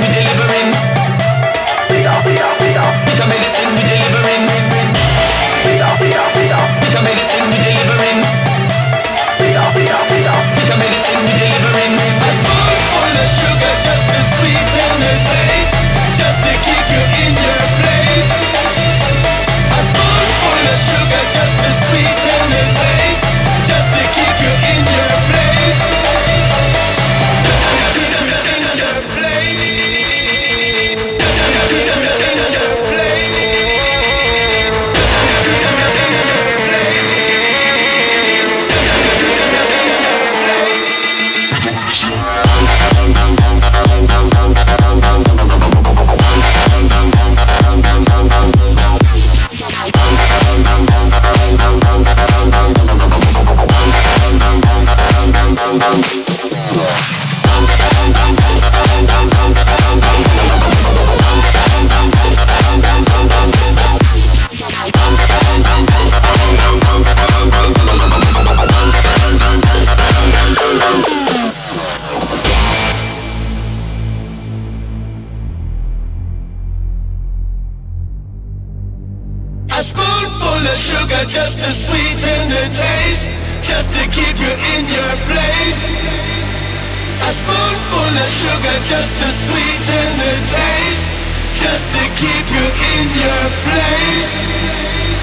we delivering. Bitter, bitter, bitter. Bitter medicine we delivering. Bitter, bitter, bitter. Bitter medicine we delivering. Bitter, bitter, bitter. Bitter medicine we delivering. A spoonful of sugar just to sweeten the taste, just to keep you in your place. A spoonful of sugar just to sweeten the taste, just to keep you in your place. In your place. A spoonful of sugar just to sweeten the taste, just to keep you in your place. A spoonful of sugar just to sweeten the taste, just to keep you in your place.